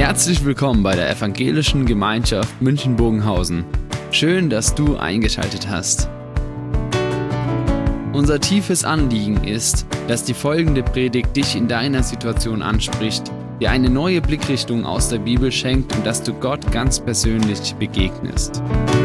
Herzlich willkommen bei der Evangelischen Gemeinschaft München-Bogenhausen. Schön, dass du eingeschaltet hast. Unser tiefes Anliegen ist, dass die folgende Predigt dich in deiner Situation anspricht, dir eine neue Blickrichtung aus der Bibel schenkt und dass du Gott ganz persönlich begegnest.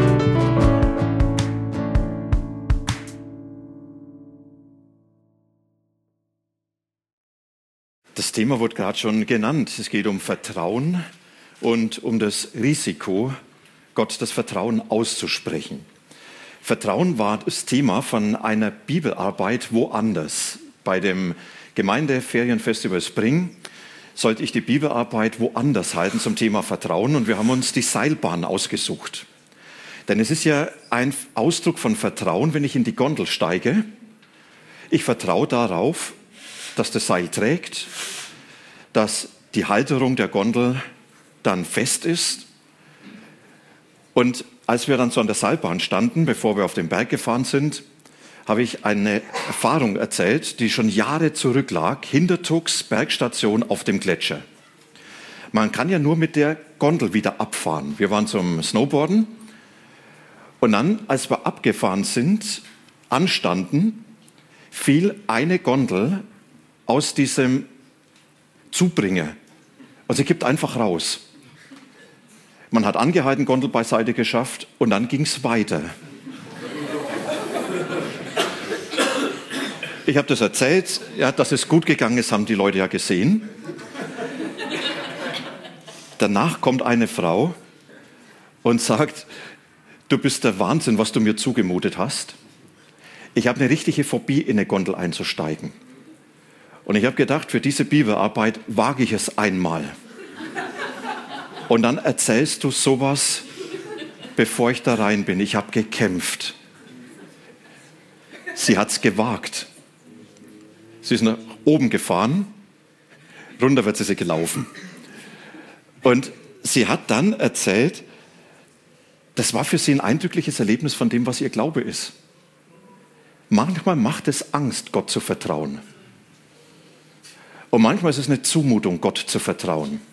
Das Thema wurde gerade schon genannt. Es geht um Vertrauen und um das Risiko, Gott das Vertrauen auszusprechen. Vertrauen war das Thema von einer Bibelarbeit woanders. Bei dem Gemeindeferienfestival Spring sollte ich die Bibelarbeit woanders halten zum Thema Vertrauen und wir haben uns die Seilbahn ausgesucht. Denn es ist ja ein Ausdruck von Vertrauen, wenn ich in die Gondel steige. Ich vertraue darauf, dass das Seil trägt, dass die Halterung der Gondel dann fest ist. Und als wir dann so an der Seilbahn standen, bevor wir auf den Berg gefahren sind, habe ich eine Erfahrung erzählt, die schon Jahre zurücklag, Hintertux, Bergstation auf dem Gletscher. Man kann ja nur mit der Gondel wieder abfahren. Wir waren zum Snowboarden und dann, als wir abgefahren sind, anstanden, fiel eine Gondel aus diesem Zubringer. Also sie kippt einfach raus. Man hat angehalten, Gondel beiseite geschafft und dann ging es weiter. Ich habe das erzählt, ja, dass es gut gegangen ist, haben die Leute ja gesehen. Danach kommt eine Frau und sagt, du bist der Wahnsinn, was du mir zugemutet hast. Ich habe eine richtige Phobie, in eine Gondel einzusteigen. Und ich habe gedacht, für diese Bibelarbeit wage ich es einmal. Und dann erzählst du sowas, bevor ich da rein bin. Ich habe gekämpft. Sie hat es gewagt. Sie ist nach oben gefahren, runter wird sie gelaufen. Und sie hat dann erzählt, das war für sie ein eindrückliches Erlebnis von dem, was ihr Glaube ist. Manchmal macht es Angst, Gott zu vertrauen. Und manchmal ist es eine Zumutung, Gott zu vertrauen.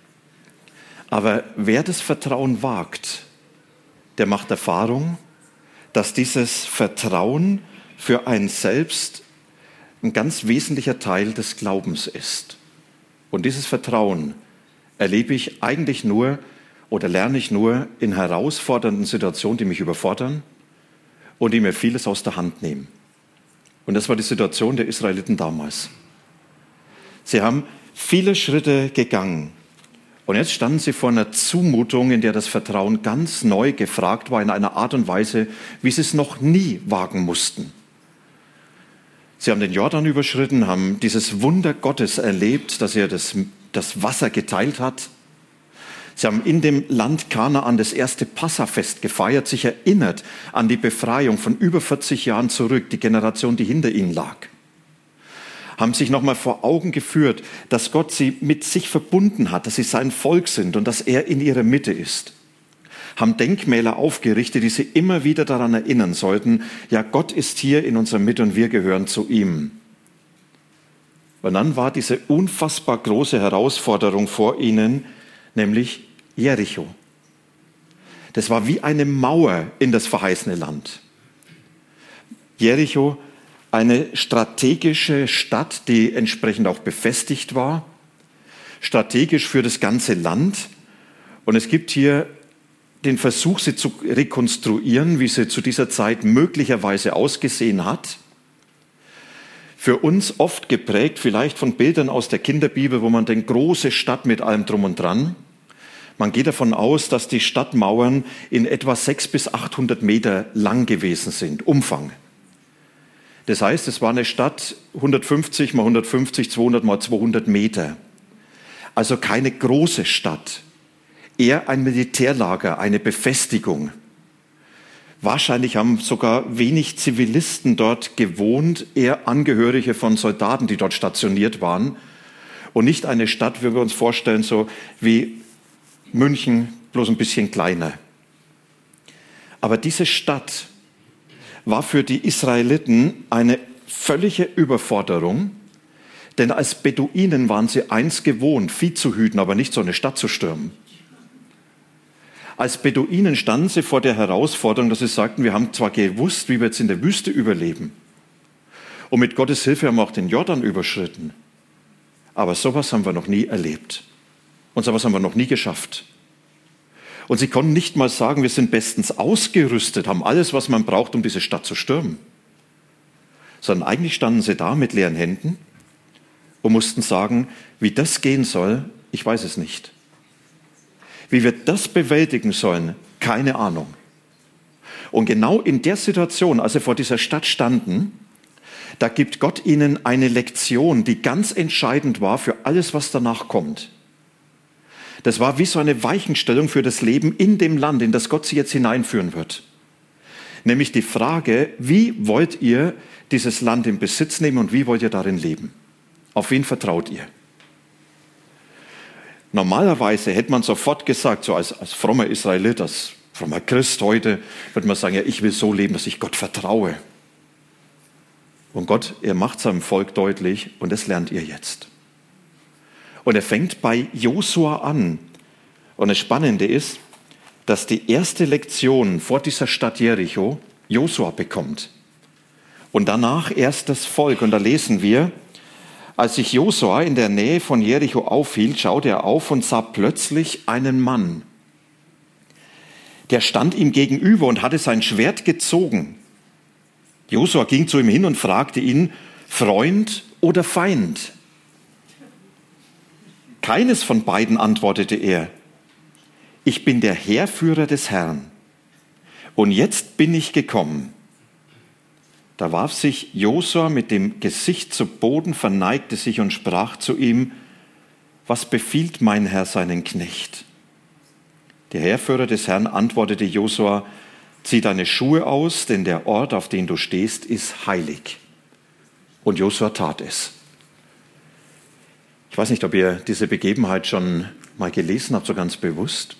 Aber wer das Vertrauen wagt, der macht Erfahrung, dass dieses Vertrauen für einen selbst ein ganz wesentlicher Teil des Glaubens ist. Und dieses Vertrauen erlebe ich eigentlich nur oder lerne ich nur in herausfordernden Situationen, die mich überfordern und die mir vieles aus der Hand nehmen. Und das war die Situation der Israeliten damals. Sie haben viele Schritte gegangen und jetzt standen sie vor einer Zumutung, in der das Vertrauen ganz neu gefragt war, in einer Art und Weise, wie sie es noch nie wagen mussten. Sie haben den Jordan überschritten, haben dieses Wunder Gottes erlebt, dass er das Wasser geteilt hat. Sie haben in dem Land Kanaan das erste Passafest gefeiert, sich erinnert an die Befreiung von über 40 Jahren zurück, die Generation, die hinter ihnen lag. Haben sich nochmal vor Augen geführt, dass Gott sie mit sich verbunden hat, dass sie sein Volk sind und dass er in ihrer Mitte ist. Haben Denkmäler aufgerichtet, die sie immer wieder daran erinnern sollten, ja, Gott ist hier in unserer Mitte und wir gehören zu ihm. Und dann war diese unfassbar große Herausforderung vor ihnen, nämlich Jericho. Das war wie eine Mauer in das verheißene Land. Jericho, eine strategische Stadt, die entsprechend auch befestigt war, strategisch für das ganze Land. Und es gibt hier den Versuch, sie zu rekonstruieren, wie sie zu dieser Zeit möglicherweise ausgesehen hat. Für uns oft geprägt, vielleicht von Bildern aus der Kinderbibel, wo man denkt, große Stadt mit allem drum und dran. Man geht davon aus, dass die Stadtmauern in etwa 600 bis 800 Meter lang gewesen sind, Umfang. Das heißt, es war eine Stadt 150 mal 150, 200 mal 200 Meter. Also keine große Stadt, eher ein Militärlager, eine Befestigung. Wahrscheinlich haben sogar wenig Zivilisten dort gewohnt, eher Angehörige von Soldaten, die dort stationiert waren. Und nicht eine Stadt, wie wir uns vorstellen, so wie München, bloß ein bisschen kleiner. Aber diese Stadt war für die Israeliten eine völlige Überforderung, Denn als Beduinen waren sie eins gewohnt, Vieh zu hüten, aber nicht so eine Stadt zu stürmen. Als Beduinen standen sie vor der Herausforderung, dass sie sagten, wir haben zwar gewusst, wie wir jetzt in der Wüste überleben. Und mit Gottes Hilfe haben wir auch den Jordan überschritten. Aber sowas haben wir noch nie erlebt. Und sowas haben wir noch nie geschafft. Und sie konnten nicht mal sagen, wir sind bestens ausgerüstet, haben alles, was man braucht, um diese Stadt zu stürmen. Sondern eigentlich standen sie da mit leeren Händen und mussten sagen, wie das gehen soll, ich weiß es nicht. Wie wir das bewältigen sollen, keine Ahnung. Und genau in der Situation, als sie vor dieser Stadt standen, da gibt Gott ihnen eine Lektion, die ganz entscheidend war für alles, was danach kommt. Das war wie so eine Weichenstellung für das Leben in dem Land, in das Gott sie jetzt hineinführen wird. Nämlich die Frage, wie wollt ihr dieses Land in Besitz nehmen und wie wollt ihr darin leben? Auf wen vertraut ihr? Normalerweise hätte man sofort gesagt, so als frommer Israelit, als frommer Christ heute, würde man sagen, ja, ich will so leben, dass ich Gott vertraue. Und Gott, er macht seinem Volk deutlich, und das lernt ihr jetzt. Und er fängt bei Josua an. Und das Spannende ist, dass die erste Lektion vor dieser Stadt Jericho Josua bekommt. Und danach erst das Volk. Und da lesen wir, als sich Josua in der Nähe von Jericho aufhielt, schaute er auf und sah plötzlich einen Mann. Der stand ihm gegenüber und hatte sein Schwert gezogen. Josua ging zu ihm hin und fragte ihn, Freund oder Feind? Keines von beiden, antwortete er. Ich bin der Heerführer des Herrn. Und jetzt bin ich gekommen. Da warf sich Josua mit dem Gesicht zu Boden, verneigte sich und sprach zu ihm, was befiehlt mein Herr seinen Knecht? Der Heerführer des Herrn antwortete Josua, zieh deine Schuhe aus, denn der Ort, auf den du stehst, ist heilig. Und Josua tat es. Ich weiß nicht, ob ihr diese Begebenheit schon mal gelesen habt, so ganz bewusst.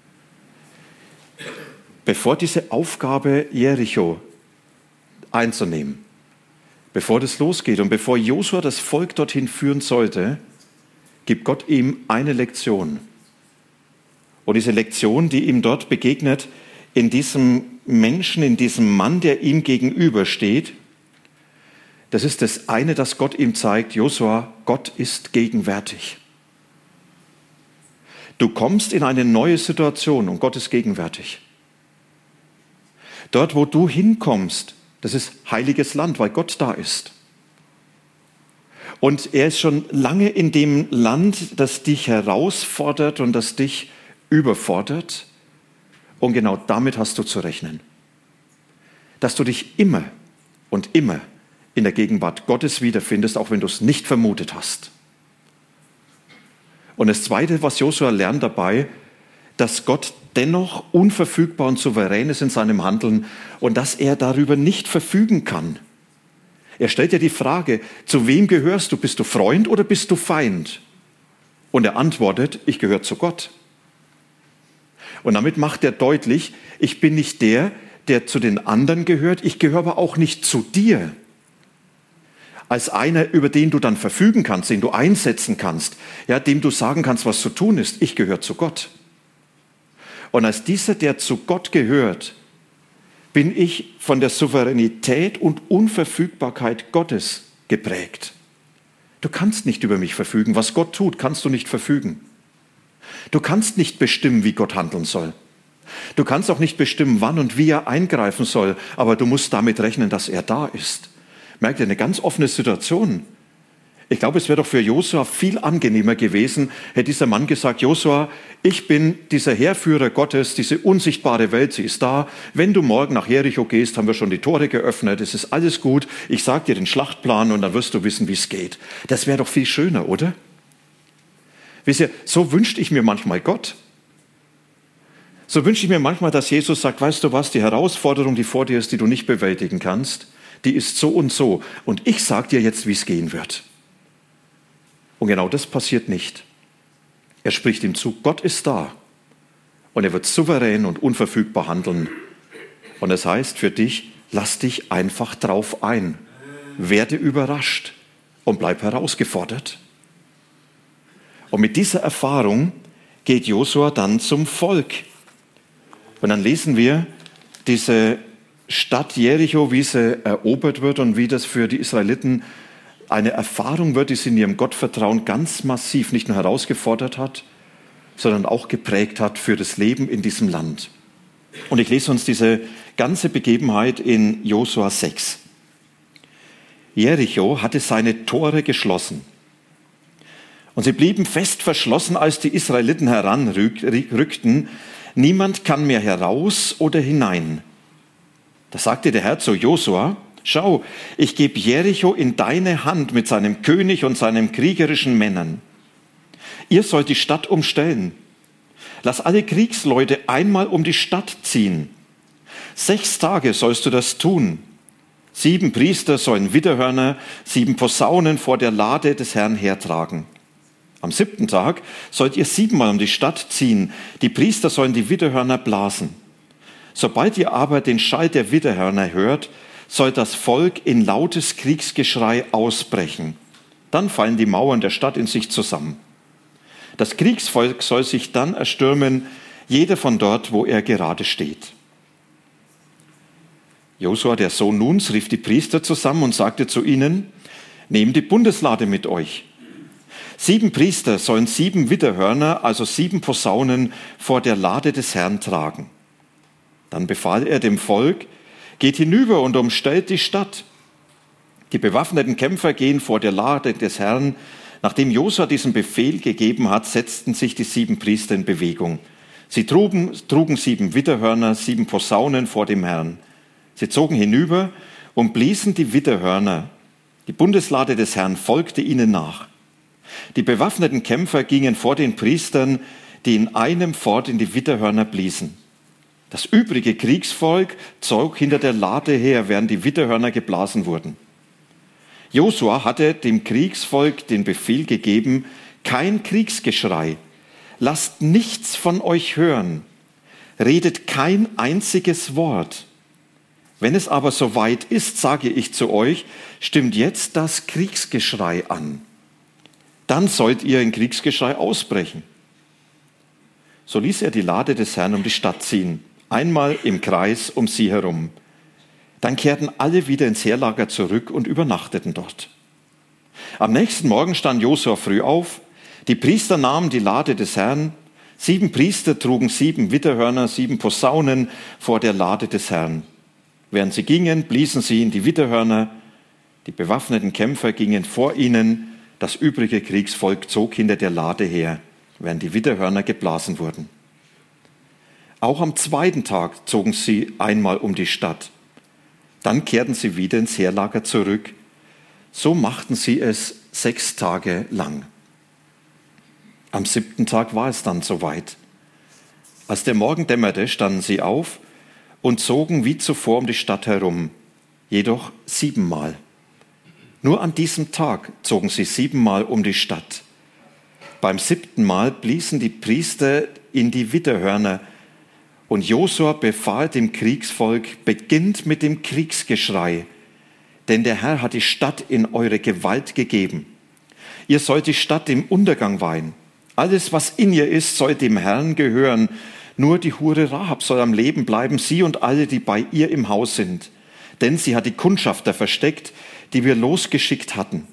Bevor diese Aufgabe Jericho einzunehmen, bevor das losgeht und bevor Josua das Volk dorthin führen sollte, gibt Gott ihm eine Lektion. Und diese Lektion, die ihm dort begegnet, in diesem Menschen, in diesem Mann, der ihm gegenübersteht, das ist das eine, das Gott ihm zeigt, Josua, Gott ist gegenwärtig. Du kommst in eine neue Situation und Gott ist gegenwärtig. Dort, wo du hinkommst, das ist heiliges Land, weil Gott da ist. Und er ist schon lange in dem Land, das dich herausfordert und das dich überfordert. Und genau damit hast du zu rechnen. Dass du dich immer und immer in der Gegenwart Gottes wiederfindest, auch wenn du es nicht vermutet hast. Und das Zweite, was Josua lernt dabei, dass Gott dennoch unverfügbar und souverän ist in seinem Handeln und dass er darüber nicht verfügen kann. Er stellt ja die Frage, zu wem gehörst du? Bist du Freund oder bist du Feind? Und er antwortet, ich gehöre zu Gott. Und damit macht er deutlich, ich bin nicht der zu den anderen gehört, ich gehöre aber auch nicht zu dir. Als einer, über den du dann verfügen kannst, den du einsetzen kannst, ja, dem du sagen kannst, was zu tun ist, ich gehöre zu Gott. Und als dieser, der zu Gott gehört, bin ich von der Souveränität und Unverfügbarkeit Gottes geprägt. Du kannst nicht über mich verfügen. Was Gott tut, kannst du nicht verfügen. Du kannst nicht bestimmen, wie Gott handeln soll. Du kannst auch nicht bestimmen, wann und wie er eingreifen soll, aber du musst damit rechnen, dass er da ist. Merkt ihr, eine ganz offene Situation. Ich glaube, es wäre doch für Josua viel angenehmer gewesen, hätte dieser Mann gesagt, Josua, ich bin dieser Heerführer Gottes, diese unsichtbare Welt, sie ist da. Wenn du morgen nach Jericho gehst, haben wir schon die Tore geöffnet, es ist alles gut. Ich sage dir den Schlachtplan und dann wirst du wissen, wie es geht. Das wäre doch viel schöner, oder? Wisst ihr, so wünschte ich mir manchmal Gott. So wünsche ich mir manchmal, dass Jesus sagt, weißt du was, die Herausforderung, die vor dir ist, die du nicht bewältigen kannst, die ist so und so. Und ich sage dir jetzt, wie es gehen wird. Und genau das passiert nicht. Er spricht ihm zu, Gott ist da. Und er wird souverän und unverfügbar handeln. Und das heißt für dich, lass dich einfach drauf ein. Werde überrascht. und bleib herausgefordert. Und mit dieser Erfahrung geht Josua dann zum Volk. Und dann lesen wir diese Stadt Jericho, wie sie erobert wird und wie das für die Israeliten eine Erfahrung wird, die sie in ihrem Gottvertrauen ganz massiv nicht nur herausgefordert hat, sondern auch geprägt hat für das Leben in diesem Land. Und ich lese uns diese ganze Begebenheit in Josua 6. Jericho hatte seine Tore geschlossen. Und sie blieben fest verschlossen, als die Israeliten heranrückten. Niemand kann mehr heraus oder hinein. Da sagte der Herr zu Josua: Schau, ich gebe Jericho in deine Hand mit seinem König und seinen kriegerischen Männern. Ihr sollt die Stadt umstellen. Lass alle Kriegsleute einmal um die Stadt ziehen. 6 Tage sollst du das tun. 7 Priester sollen Widderhörner, 7 Posaunen vor der Lade des Herrn hertragen. Am 7. Tag sollt ihr 7-mal um die Stadt ziehen. Die Priester sollen die Widderhörner blasen. Sobald ihr aber den Schall der Widderhörner hört, soll das Volk in lautes Kriegsgeschrei ausbrechen. Dann fallen die Mauern der Stadt in sich zusammen. Das Kriegsvolk soll sich dann erstürmen, jeder von dort, wo er gerade steht. Josua, der Sohn Nuns, rief die Priester zusammen und sagte zu ihnen: Nehmt die Bundeslade mit euch. 7 Priester sollen 7 Widderhörner, also 7 Posaunen, vor der Lade des Herrn tragen. Dann befahl er dem Volk: Geht hinüber und umstellt die Stadt. Die bewaffneten Kämpfer gehen vor der Lade des Herrn. Nachdem Josua diesen Befehl gegeben hat, setzten sich die 7 Priester in Bewegung. Sie trugen 7 Widderhörner, 7 Posaunen vor dem Herrn. Sie zogen hinüber und bliesen die Widderhörner. Die Bundeslade des Herrn folgte ihnen nach. Die bewaffneten Kämpfer gingen vor den Priestern, die in einem fort in die Widderhörner bliesen. Das übrige Kriegsvolk zog hinter der Lade her, während die Widderhörner geblasen wurden. Josua hatte dem Kriegsvolk den Befehl gegeben: Kein Kriegsgeschrei, lasst nichts von euch hören, redet kein einziges Wort. Wenn es aber soweit ist, sage ich zu euch, stimmt jetzt das Kriegsgeschrei an. Dann sollt ihr in Kriegsgeschrei ausbrechen. So ließ er die Lade des Herrn um die Stadt ziehen, einmal im Kreis um sie herum. Dann kehrten alle wieder ins Heerlager zurück und übernachteten dort. Am nächsten Morgen stand Josua früh auf. Die Priester nahmen die Lade des Herrn. 7 Priester trugen 7 Widderhörner, 7 Posaunen vor der Lade des Herrn. Während sie gingen, bliesen sie in die Widderhörner. Die bewaffneten Kämpfer gingen vor ihnen. Das übrige Kriegsvolk zog hinter der Lade her, während die Widderhörner geblasen wurden. Auch am 2. Tag zogen sie einmal um die Stadt. Dann kehrten sie wieder ins Heerlager zurück. So machten sie es 6 Tage lang. Am 7. Tag war es dann soweit. Als der Morgen dämmerte, standen sie auf und zogen wie zuvor um die Stadt herum, jedoch 7-mal. Nur an diesem Tag zogen sie 7-mal um die Stadt. Beim 7. Mal bliesen die Priester in die Widderhörner. Und Josua befahl dem Kriegsvolk: Beginnt mit dem Kriegsgeschrei, denn der Herr hat die Stadt in eure Gewalt gegeben. Ihr sollt die Stadt dem Untergang weihen. Alles, was in ihr ist, soll dem Herrn gehören. Nur die Hure Rahab soll am Leben bleiben, sie und alle, die bei ihr im Haus sind. Denn sie hat die Kundschafter versteckt, die wir losgeschickt hatten.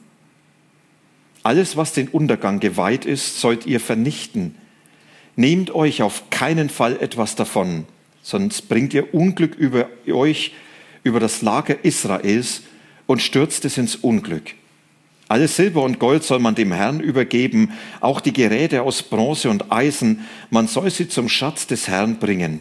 Alles, was den Untergang geweiht ist, sollt ihr vernichten. Nehmt euch auf keinen Fall etwas davon, sonst bringt ihr Unglück über euch, über das Lager Israels und stürzt es ins Unglück. Alles Silber und Gold soll man dem Herrn übergeben, auch die Geräte aus Bronze und Eisen, man soll sie zum Schatz des Herrn bringen.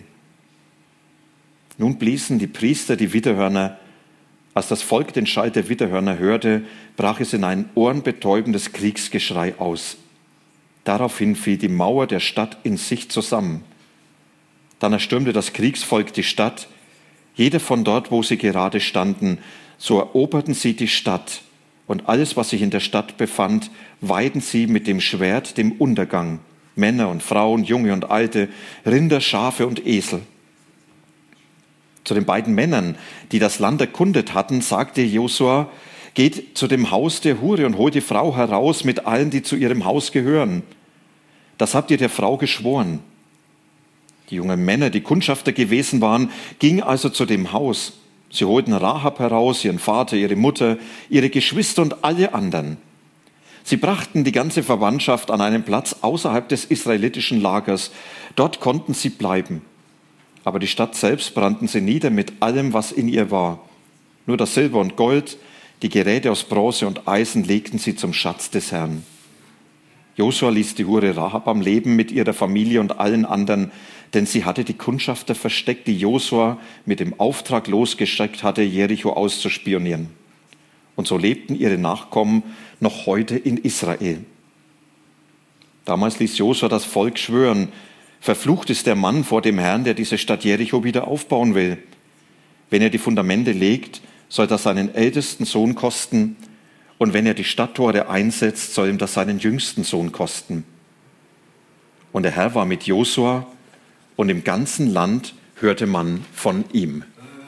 Nun bliesen die Priester die Widderhörner. Als das Volk den Schall der Widderhörner hörte, brach es in ein ohrenbetäubendes Kriegsgeschrei aus. Daraufhin fiel die Mauer der Stadt in sich zusammen. Dann erstürmte das Kriegsvolk die Stadt, jeder von dort, wo sie gerade standen. So eroberten sie die Stadt, und alles, was sich in der Stadt befand, weihten sie mit dem Schwert dem Untergang. Männer und Frauen, Junge und Alte, Rinder, Schafe und Esel. Zu den beiden Männern, die das Land erkundet hatten, sagte Josua: geht zu dem Haus der Hure und holt die Frau heraus mit allen, die zu ihrem Haus gehören. Das habt ihr der Frau geschworen. Die jungen Männer, die Kundschafter gewesen waren, gingen also zu dem Haus. Sie holten Rahab heraus, ihren Vater, ihre Mutter, ihre Geschwister und alle anderen. Sie brachten die ganze Verwandtschaft an einen Platz außerhalb des israelitischen Lagers. Dort konnten sie bleiben. Aber die Stadt selbst brannten sie nieder mit allem, was in ihr war. Nur das Silber und Gold, die Geräte aus Bronze und Eisen legten sie zum Schatz des Herrn. Josua ließ die Hure Rahab am Leben mit ihrer Familie und allen anderen, denn sie hatte die Kundschafter versteckt, die Josua mit dem Auftrag losgeschickt hatte, Jericho auszuspionieren. Und so lebten ihre Nachkommen noch heute in Israel. Damals ließ Josua das Volk schwören: Verflucht ist der Mann vor dem Herrn, der diese Stadt Jericho wieder aufbauen will. Wenn er die Fundamente legt, soll das seinen ältesten Sohn kosten, und wenn er die Stadttore einsetzt, soll ihm das seinen jüngsten Sohn kosten. Und der Herr war mit Josua, und im ganzen Land hörte man von ihm.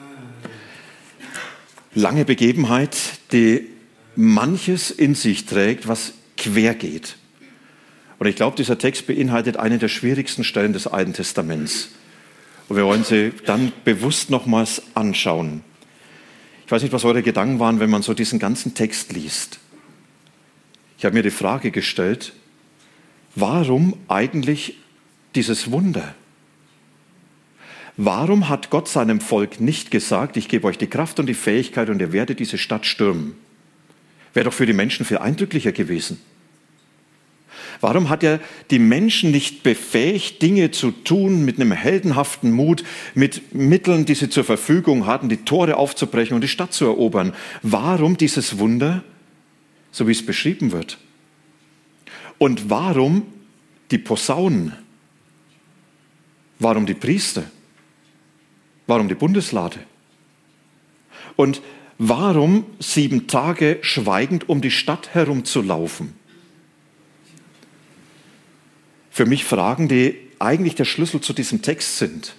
Lange Begebenheit, die manches in sich trägt, was quer geht. Und ich glaube, dieser Text beinhaltet eine der schwierigsten Stellen des Alten Testaments. Und wir wollen sie dann bewusst nochmals anschauen. Ich weiß nicht, was eure Gedanken waren, wenn man so diesen ganzen Text liest. Ich habe mir die Frage gestellt, warum eigentlich dieses Wunder? Warum hat Gott seinem Volk nicht gesagt, ich gebe euch die Kraft und die Fähigkeit und ihr werdet diese Stadt stürmen? Wäre doch für die Menschen viel eindrücklicher gewesen. Warum hat er die Menschen nicht befähigt, Dinge zu tun mit einem heldenhaften Mut, mit Mitteln, die sie zur Verfügung hatten, die Tore aufzubrechen und die Stadt zu erobern? Warum dieses Wunder, so wie es beschrieben wird? Und warum die Posaunen? Warum die Priester? Warum die Bundeslade? Und warum 7 Tage schweigend um die Stadt herumzulaufen? Für mich Fragen, die eigentlich der Schlüssel zu diesem Text sind.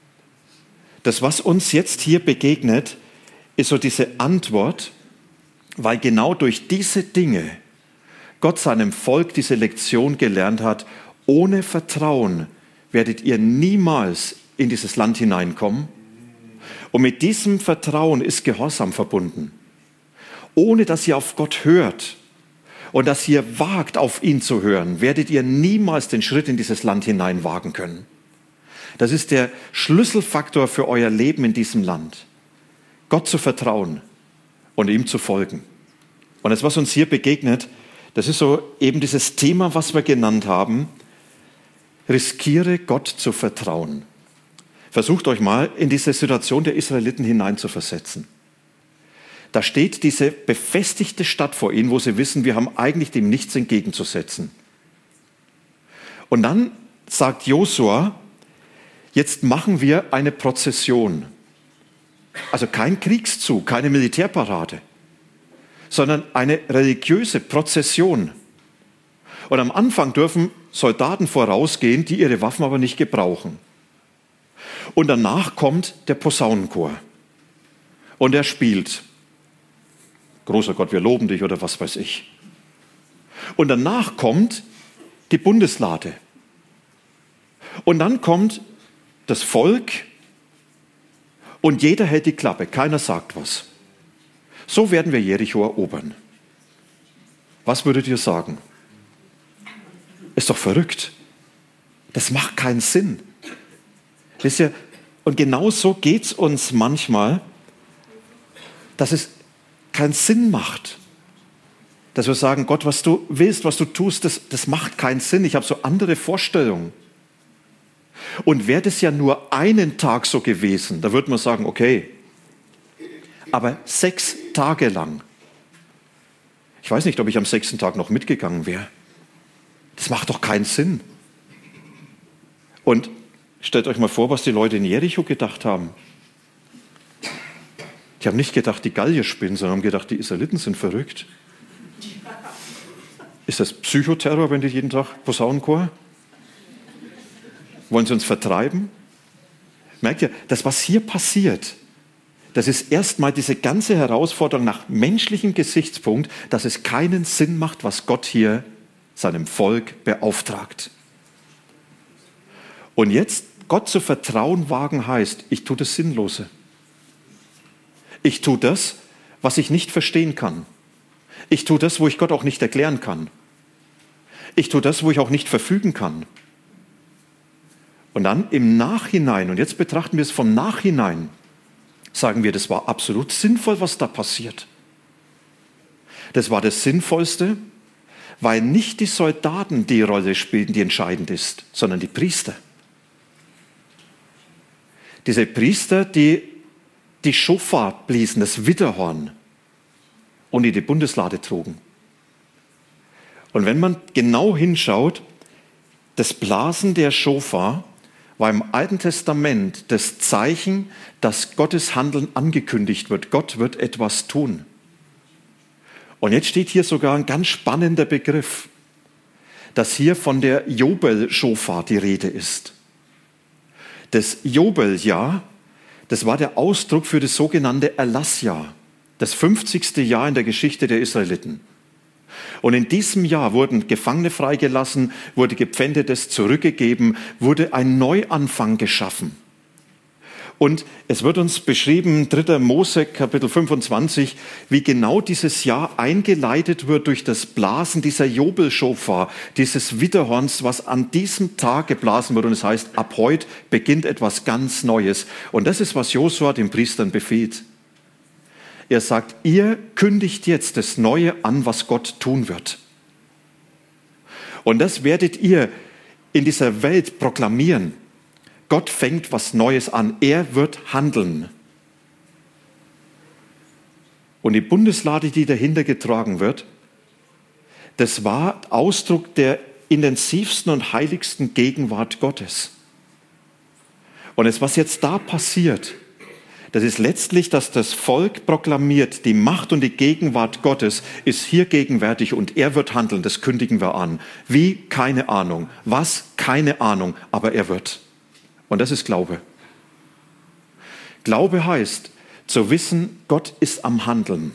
Das, was uns jetzt hier begegnet, ist so diese Antwort, weil genau durch diese Dinge Gott seinem Volk diese Lektion gelernt hat: Ohne Vertrauen werdet ihr niemals in dieses Land hineinkommen. Und mit diesem Vertrauen ist Gehorsam verbunden. Ohne dass ihr auf Gott hört und dass ihr wagt, auf ihn zu hören, werdet ihr niemals den Schritt in dieses Land hinein wagen können. Das ist der Schlüsselfaktor für euer Leben in diesem Land. Gott zu vertrauen und ihm zu folgen. Und das, was uns hier begegnet, das ist so eben dieses Thema, was wir genannt haben: Riskiere Gott zu vertrauen. Versucht euch mal in diese Situation der Israeliten hineinzuversetzen. Da steht diese befestigte Stadt vor ihnen, wo sie wissen, wir haben eigentlich dem nichts entgegenzusetzen. Und dann sagt Josua, jetzt machen wir eine Prozession. Also kein Kriegszug, keine Militärparade, sondern eine religiöse Prozession. Und am Anfang dürfen Soldaten vorausgehen, die ihre Waffen aber nicht gebrauchen. Und danach kommt der Posaunenchor. Und er spielt: Großer Gott, wir loben dich, oder was weiß ich. Und danach kommt die Bundeslade. Und dann kommt das Volk und jeder hält die Klappe, keiner sagt was. So werden wir Jericho erobern. Was würdet ihr sagen? Ist doch verrückt. Das macht keinen Sinn. Wisst ihr, und genau so geht es uns manchmal, dass es keinen Sinn macht. Dass wir sagen, Gott, was du willst, was du tust, das macht keinen Sinn. Ich habe so andere Vorstellungen. Und wäre das ja nur einen Tag so gewesen, da würde man sagen, okay. Aber 6 Tage lang. Ich weiß nicht, ob ich am 6. Tag noch mitgegangen wäre. Das macht doch keinen Sinn. Und stellt euch mal vor, was die Leute in Jericho gedacht haben. Die haben nicht gedacht, die Gallier spinnen, sondern haben gedacht, die Israeliten sind verrückt. Ist das Psychoterror, wenn die jeden Tag Posaunenchor? Wollen sie uns vertreiben? Merkt ihr, das, was hier passiert, Das ist erstmal diese ganze Herausforderung nach menschlichem Gesichtspunkt, dass es keinen Sinn macht, was Gott hier seinem Volk beauftragt. Und jetzt Gott zu vertrauen wagen heißt, ich tue das Sinnlose. Ich tue das, was ich nicht verstehen kann. Ich tue das, wo ich Gott auch nicht erklären kann. Ich tue das, wo ich auch nicht verfügen kann. Und dann im Nachhinein, und jetzt betrachten wir es vom Nachhinein, sagen wir, das war absolut sinnvoll, was da passiert. Das war das Sinnvollste, weil nicht die Soldaten die Rolle spielten, die entscheidend ist, sondern die Priester. Diese Priester, die Schofar bliesen, das Widderhorn, und die Bundeslade trugen. Und wenn man genau hinschaut, das Blasen der Schofar war im Alten Testament das Zeichen, dass Gottes Handeln angekündigt wird. Gott wird etwas tun. Und jetzt steht hier sogar ein ganz spannender Begriff, dass hier von der Jobel-Schofar die Rede ist. Das Jobeljahr, das war der Ausdruck für das sogenannte Erlassjahr, das 50. Jahr in der Geschichte der Israeliten. Und in diesem Jahr wurden Gefangene freigelassen, wurde Gepfändetes zurückgegeben, wurde ein Neuanfang geschaffen. Und es wird uns beschrieben, 3. Mose, Kapitel 25, wie genau dieses Jahr eingeleitet wird durch das Blasen dieser Jobelschofar, dieses Widderhorns, was an diesem Tag geblasen wird. Und es heißt, ab heute beginnt etwas ganz Neues. Und das ist, was Josua den Priestern befiehlt. Er sagt, ihr kündigt jetzt das Neue an, was Gott tun wird. Und das werdet ihr in dieser Welt proklamieren. Gott fängt was Neues an. Er wird handeln. Und die Bundeslade, die dahinter getragen wird, das war Ausdruck der intensivsten und heiligsten Gegenwart Gottes. Und das, was jetzt da passiert, das ist letztlich, dass das Volk proklamiert, die Macht und die Gegenwart Gottes ist hier gegenwärtig und er wird handeln, das kündigen wir an. Wie? Keine Ahnung. Was? Keine Ahnung, aber er wird. Und das ist Glaube. Glaube heißt, zu wissen, Gott ist am Handeln.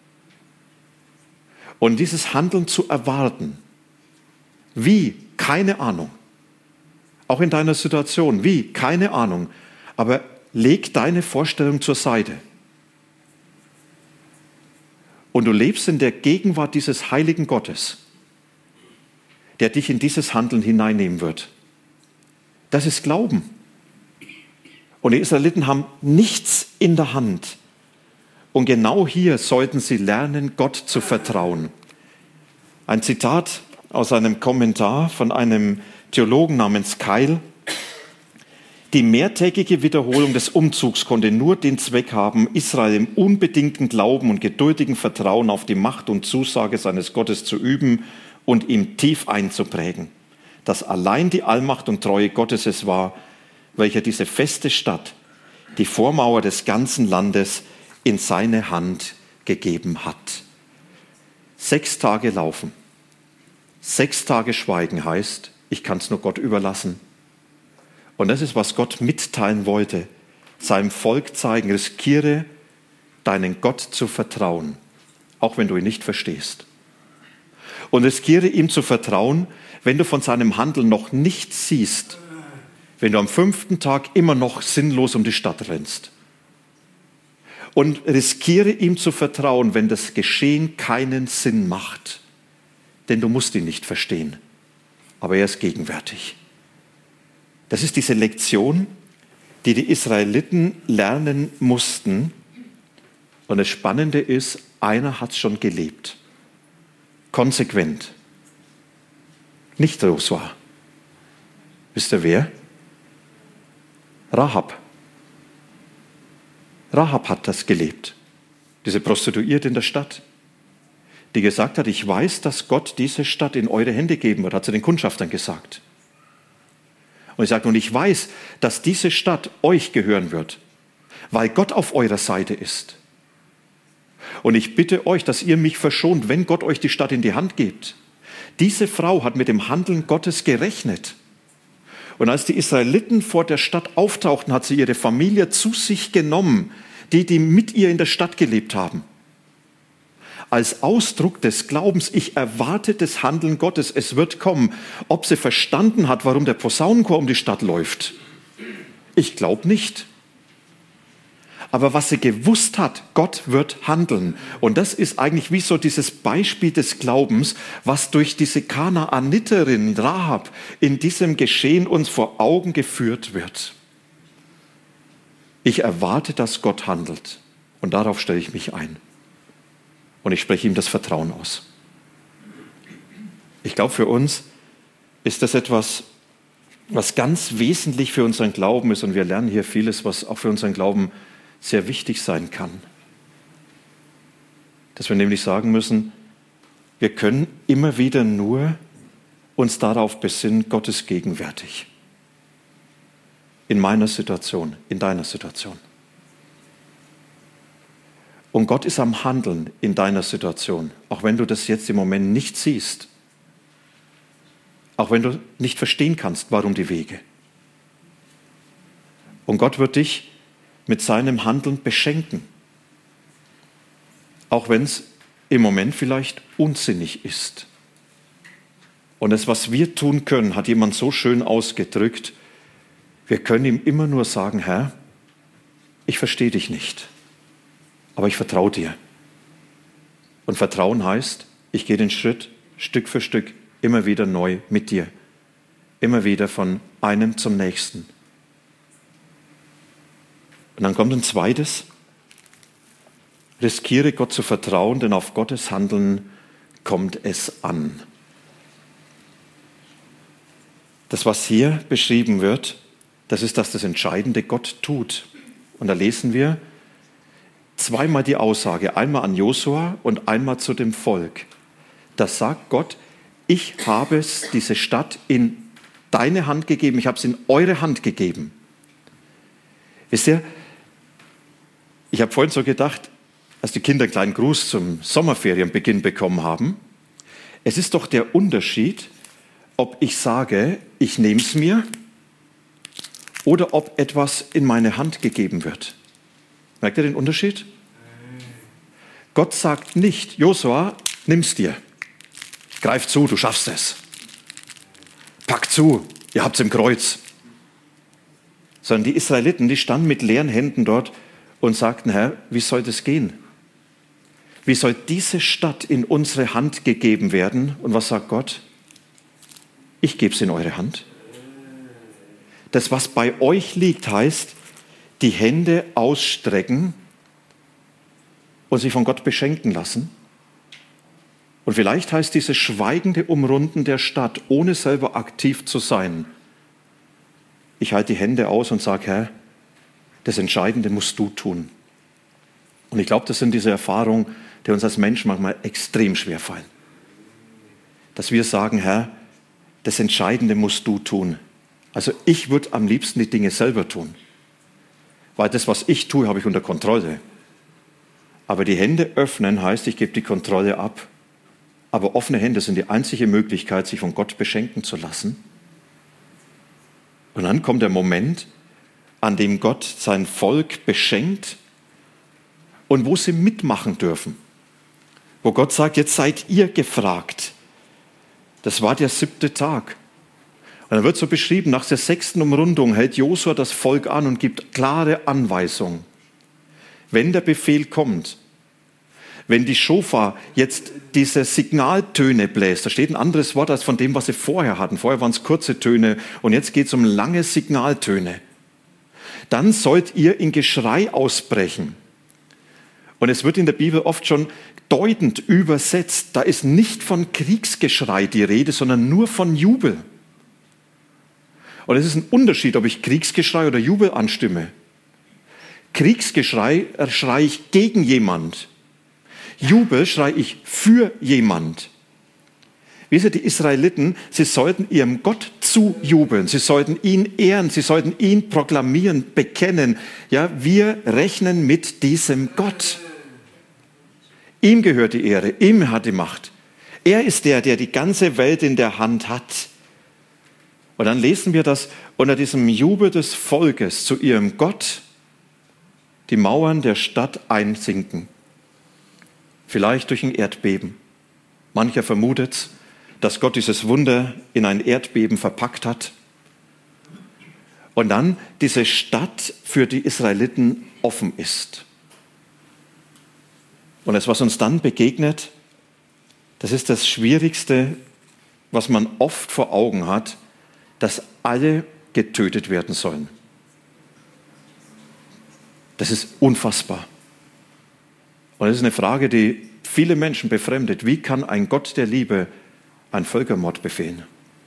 Und dieses Handeln zu erwarten. Wie? Keine Ahnung. Auch in deiner Situation. Wie? Keine Ahnung. Aber leg deine Vorstellung zur Seite. Und du lebst in der Gegenwart dieses heiligen Gottes, der dich in dieses Handeln hineinnehmen wird. Das ist Glauben. Und die Israeliten haben nichts in der Hand. Und genau hier sollten sie lernen, Gott zu vertrauen. Ein Zitat aus einem Kommentar von einem Theologen namens Keil. Die mehrtägige Wiederholung des Umzugs konnte nur den Zweck haben, Israel im unbedingten Glauben und geduldigen Vertrauen auf die Macht und Zusage seines Gottes zu üben und ihm tief einzuprägen, dass allein die Allmacht und Treue Gottes es war, welcher diese feste Stadt, die Vormauer des ganzen Landes, in seine Hand gegeben hat. 6 Tage laufen, 6 Tage schweigen heißt, ich kann es nur Gott überlassen. Und das ist, was Gott mitteilen wollte, seinem Volk zeigen, riskiere deinen Gott zu vertrauen, auch wenn du ihn nicht verstehst. Und riskiere ihm zu vertrauen, wenn du von seinem Handeln noch nichts siehst, wenn du am 5. Tag immer noch sinnlos um die Stadt rennst. Und riskiere ihm zu vertrauen, wenn das Geschehen keinen Sinn macht, denn du musst ihn nicht verstehen, aber er ist gegenwärtig. Das ist diese Lektion, die die Israeliten lernen mussten. Und das Spannende ist, einer hat es schon gelebt. Konsequent. Nicht Josua. Wisst ihr wer? Rahab. Rahab hat das gelebt. Diese Prostituierte in der Stadt, die gesagt hat, ich weiß, dass Gott diese Stadt in eure Hände geben wird, hat sie den Kundschaftern gesagt. Und ich sage, und ich weiß, dass diese Stadt euch gehören wird, weil Gott auf eurer Seite ist. Und ich bitte euch, dass ihr mich verschont, wenn Gott euch die Stadt in die Hand gibt. Diese Frau hat mit dem Handeln Gottes gerechnet. Und als die Israeliten vor der Stadt auftauchten, hat sie ihre Familie zu sich genommen. die mit ihr in der Stadt gelebt haben. Als Ausdruck des Glaubens, ich erwarte das Handeln Gottes, es wird kommen. Ob sie verstanden hat, warum der Posaunenchor um die Stadt läuft, ich glaube nicht. Aber was sie gewusst hat, Gott wird handeln. Und das ist eigentlich wie so dieses Beispiel des Glaubens, was durch diese Kanaaniterin Rahab in diesem Geschehen uns vor Augen geführt wird. Ich erwarte, dass Gott handelt. Und darauf stelle ich mich ein. Und ich spreche ihm das Vertrauen aus. Ich glaube, für uns ist das etwas, was ganz wesentlich für unseren Glauben ist. Und wir lernen hier vieles, was auch für unseren Glauben sehr wichtig sein kann. Dass wir nämlich sagen müssen, wir können immer wieder nur uns darauf besinnen, Gott ist gegenwärtig. In meiner Situation, in deiner Situation. Und Gott ist am Handeln in deiner Situation, auch wenn du das jetzt im Moment nicht siehst. Auch wenn du nicht verstehen kannst, warum die Wege. Und Gott wird dich mit seinem Handeln beschenken. Auch wenn es im Moment vielleicht unsinnig ist. Und das, was wir tun können, hat jemand so schön ausgedrückt, wir können ihm immer nur sagen, Herr, ich verstehe dich nicht, aber ich vertraue dir. Und Vertrauen heißt, ich gehe den Schritt Stück für Stück immer wieder neu mit dir. Immer wieder von einem zum nächsten. Und dann kommt ein zweites. Riskiere Gott zu vertrauen, denn auf Gottes Handeln kommt es an. Das, was hier beschrieben wird, das ist, dass das Entscheidende Gott tut. Und da lesen wir zweimal die Aussage, einmal an Josua und einmal zu dem Volk. Da sagt Gott, ich habe diese Stadt in deine Hand gegeben, ich habe es in eure Hand gegeben. Wisst ihr, ich habe vorhin so gedacht, als die Kinder einen kleinen Gruß zum Sommerferienbeginn bekommen haben, es ist doch der Unterschied, ob ich sage, ich nehme es mir oder ob etwas in meine Hand gegeben wird. Merkt ihr den Unterschied? Gott sagt nicht, Josua, nimm's dir. Greif zu, du schaffst es. Pack zu, ihr habt's im Kreuz. Sondern die Israeliten, die standen mit leeren Händen dort und sagten, Herr, wie soll das gehen? Wie soll diese Stadt in unsere Hand gegeben werden? Und was sagt Gott? Ich gebe es in eure Hand. Das, was bei euch liegt, heißt, die Hände ausstrecken und sich von Gott beschenken lassen. Und vielleicht heißt dieses schweigende Umrunden der Stadt, ohne selber aktiv zu sein. Ich halte die Hände aus und sage, Herr, das Entscheidende musst du tun. Und ich glaube, das sind diese Erfahrungen, die uns als Menschen manchmal extrem schwer fallen. Dass wir sagen, Herr, das Entscheidende musst du tun. Also ich würde am liebsten die Dinge selber tun. Weil das, was ich tue, habe ich unter Kontrolle. Aber die Hände öffnen heißt, ich gebe die Kontrolle ab. Aber offene Hände sind die einzige Möglichkeit, sich von Gott beschenken zu lassen. Und dann kommt der Moment, an dem Gott sein Volk beschenkt und wo sie mitmachen dürfen. Wo Gott sagt, jetzt seid ihr gefragt. Das war der 7. Tag. Und dann wird so beschrieben, nach der 6. Umrundung hält Josua das Volk an und gibt klare Anweisungen. Wenn der Befehl kommt, wenn die Schofar jetzt diese Signaltöne bläst, da steht ein anderes Wort als von dem, was sie vorher hatten. Vorher waren es kurze Töne und jetzt geht es um lange Signaltöne. Dann sollt ihr in Geschrei ausbrechen. Und es wird in der Bibel oft schon deutend übersetzt. Da ist nicht von Kriegsgeschrei die Rede, sondern nur von Jubel. Und es ist ein Unterschied, ob ich Kriegsgeschrei oder Jubel anstimme. Kriegsgeschrei schreie ich gegen jemand. Jubel schreie ich für jemand. Wisst ihr, die Israeliten, sie sollten ihrem Gott zujubeln, sie sollten ihn ehren, sie sollten ihn proklamieren, bekennen. Ja, wir rechnen mit diesem Gott. Ihm gehört die Ehre, ihm hat die Macht. Er ist der, der die ganze Welt in der Hand hat. Und dann lesen wir das unter diesem Jubel des Volkes zu ihrem Gott. die Mauern der Stadt einsinken. Vielleicht durch ein Erdbeben. Mancher vermutet, dass Gott dieses Wunder in ein Erdbeben verpackt hat. Und dann diese Stadt für die Israeliten offen ist. Und das, was uns dann begegnet, das ist das Schwierigste, was man oft vor Augen hat, dass alle getötet werden sollen. Das ist unfassbar. Und das ist eine Frage, die viele Menschen befremdet. Wie kann ein Gott der Liebe einen Völkermord befehlen?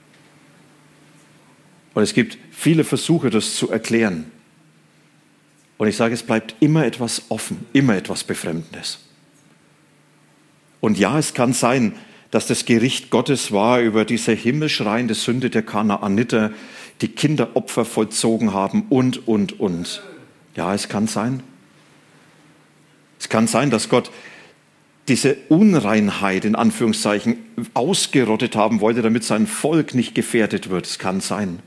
Und es gibt viele Versuche, das zu erklären. Und ich sage, es bleibt immer etwas offen, immer etwas Befremdendes. Und ja, es kann sein, dass das Gericht Gottes war über diese himmelschreiende Sünde der Kanaaniter, die Kinderopfer vollzogen haben und. Ja, es kann sein. Es kann sein, dass Gott diese Unreinheit in Anführungszeichen ausgerottet haben wollte, damit sein Volk nicht gefährdet wird. Es kann sein.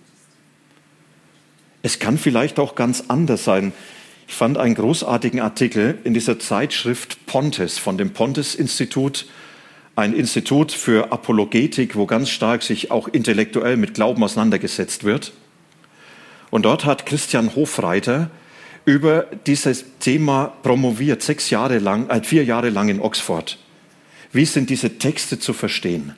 Es kann vielleicht auch ganz anders sein. Ich fand einen großartigen Artikel in dieser Zeitschrift Pontes von dem Pontes-Institut, ein Institut für Apologetik, wo ganz stark sich auch intellektuell mit Glauben auseinandergesetzt wird. Und dort hat Christian Hofreiter über dieses Thema promoviert, 4 Jahre lang in Oxford. Wie sind diese Texte zu verstehen?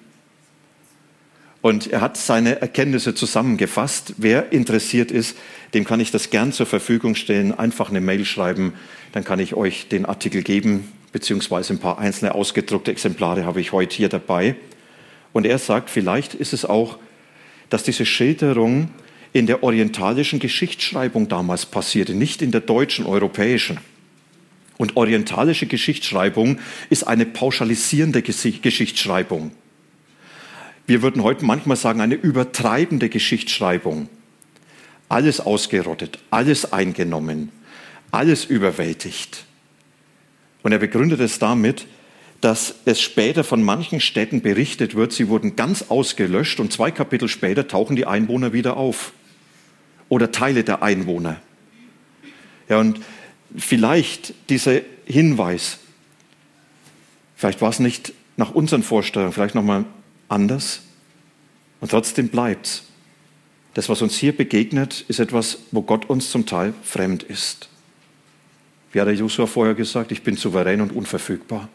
Und er hat seine Erkenntnisse zusammengefasst. Wer interessiert ist, dem kann ich das gern zur Verfügung stellen. Einfach eine Mail schreiben, dann kann ich euch den Artikel geben, beziehungsweise ein paar einzelne ausgedruckte Exemplare habe ich heute hier dabei. Und er sagt, vielleicht ist es auch, dass diese Schilderung in der orientalischen Geschichtsschreibung damals passierte, nicht in der deutschen, europäischen. Und orientalische Geschichtsschreibung ist eine pauschalisierende Geschichtsschreibung. Wir würden heute manchmal sagen, eine übertreibende Geschichtsschreibung. Alles ausgerottet, alles eingenommen, alles überwältigt. Und er begründet es damit, dass es später von manchen Städten berichtet wird, sie wurden ganz ausgelöscht und 2 Kapitel später tauchen die Einwohner wieder auf. Oder Teile der Einwohner. Ja, und vielleicht dieser Hinweis, vielleicht war es nicht nach unseren Vorstellungen, vielleicht nochmal anders. Und trotzdem bleibt's. Das, was uns hier begegnet, ist etwas, wo Gott uns zum Teil fremd ist. Wie hat der Josua vorher gesagt, ich bin souverän und unverfügbar.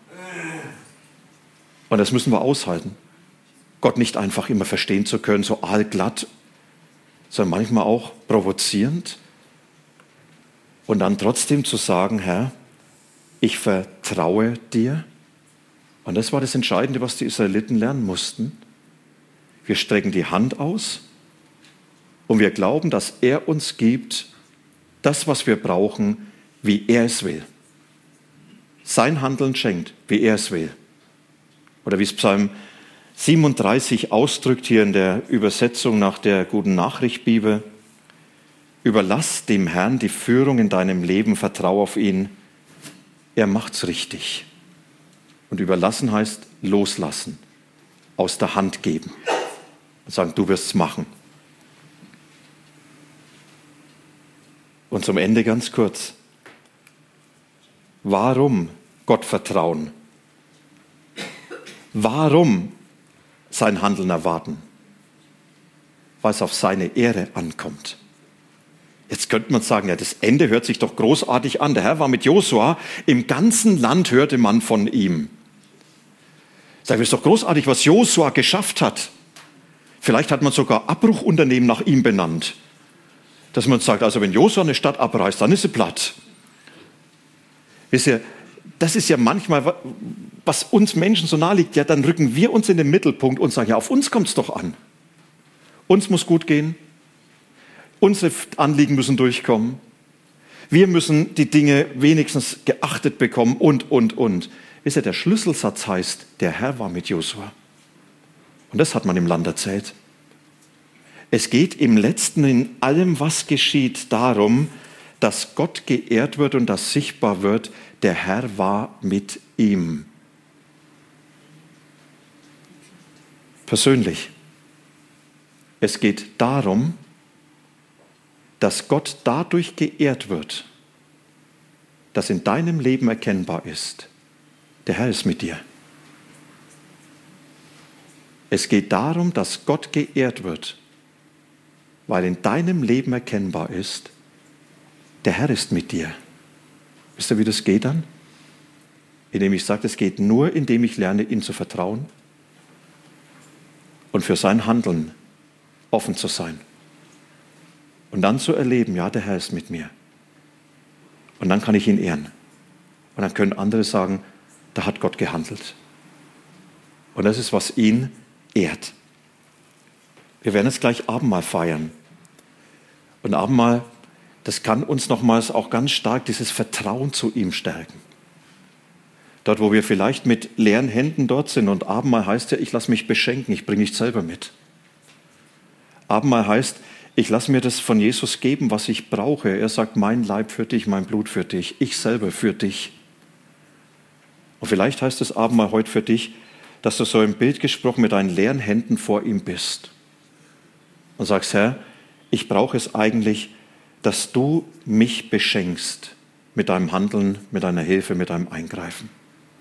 Und das müssen wir aushalten. Gott nicht einfach immer verstehen zu können, so aalglatt, sondern manchmal auch provozierend. Und dann trotzdem zu sagen, Herr, ich vertraue dir. Und das war das Entscheidende, was die Israeliten lernen mussten. Wir strecken die Hand aus und wir glauben, dass er uns gibt, das, was wir brauchen, wie er es will. Sein Handeln schenkt, wie er es will. Oder wie es Psalm 37 ausdrückt hier in der Übersetzung nach der Guten Nachricht Bibel. Überlass dem Herrn die Führung in deinem Leben, vertrau auf ihn. Er macht's richtig. Und überlassen heißt loslassen, aus der Hand geben und sagen, du wirst's machen. Und zum Ende ganz kurz. Warum Gott vertrauen? Warum sein Handeln erwarten? Weil es auf seine Ehre ankommt. Jetzt könnte man sagen, ja, das Ende hört sich doch großartig an. Der Herr war mit Josua, im ganzen Land hörte man von ihm. Sagen wir, es ist doch großartig, was Josua geschafft hat. Vielleicht hat man sogar Abbruchunternehmen nach ihm benannt. Dass man sagt, also wenn Josua eine Stadt abreißt, dann ist sie platt. Wisst ihr, das ist ja manchmal, was uns Menschen so nahe liegt, ja, dann rücken wir uns in den Mittelpunkt und sagen, ja, auf uns kommt es doch an. Uns muss gut gehen. Unsere Anliegen müssen durchkommen. Wir müssen die Dinge wenigstens geachtet bekommen und. Wisst ihr, der Schlüsselsatz heißt, der Herr war mit Josua. Und das hat man im Land erzählt. Es geht im Letzten in allem, was geschieht, darum, dass Gott geehrt wird und dass sichtbar wird, der Herr war mit ihm. Persönlich. Es geht darum, dass Gott dadurch geehrt wird, dass in deinem Leben erkennbar ist, der Herr ist mit dir. Es geht darum, dass Gott geehrt wird, weil in deinem Leben erkennbar ist, der Herr ist mit dir. Wisst ihr, wie das geht dann? Indem ich sage, es geht nur, indem ich lerne, ihm zu vertrauen und für sein Handeln offen zu sein. Und dann zu erleben, ja, der Herr ist mit mir. Und dann kann ich ihn ehren. Und dann können andere sagen, da hat Gott gehandelt. Und das ist, was ihn ehrt. Wir werden jetzt gleich Abendmahl feiern. Und Abendmahl, das kann uns nochmals auch ganz stark dieses Vertrauen zu ihm stärken. Dort, wo wir vielleicht mit leeren Händen dort sind, und Abendmahl heißt ja, ich lasse mich beschenken, ich bringe nicht selber mit. Abendmahl heißt, ich lasse mir das von Jesus geben, was ich brauche. Er sagt, mein Leib für dich, mein Blut für dich, ich selber für dich. Und vielleicht heißt das Abendmahl heute für dich, dass du so im Bild gesprochen mit deinen leeren Händen vor ihm bist und sagst, Herr, ich brauche es eigentlich, dass du mich beschenkst mit deinem Handeln, mit deiner Hilfe, mit deinem Eingreifen.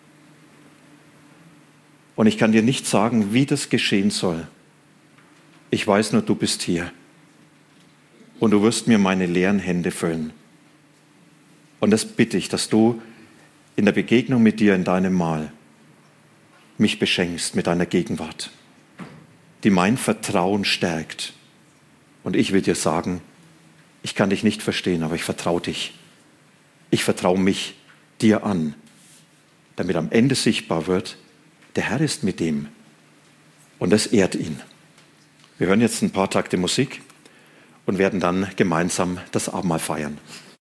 Und ich kann dir nicht sagen, wie das geschehen soll. Ich weiß nur, du bist hier. Und du wirst mir meine leeren Hände füllen. Und das bitte ich, dass du in der Begegnung mit dir in deinem Mahl mich beschenkst mit deiner Gegenwart, die mein Vertrauen stärkt. Und ich will dir sagen, ich kann dich nicht verstehen, aber ich vertraue dich. Ich vertraue mich dir an, damit am Ende sichtbar wird, der Herr ist mit ihm. Und das ehrt ihn. Wir hören jetzt ein paar Takte Musik und werden dann gemeinsam das Abendmahl feiern.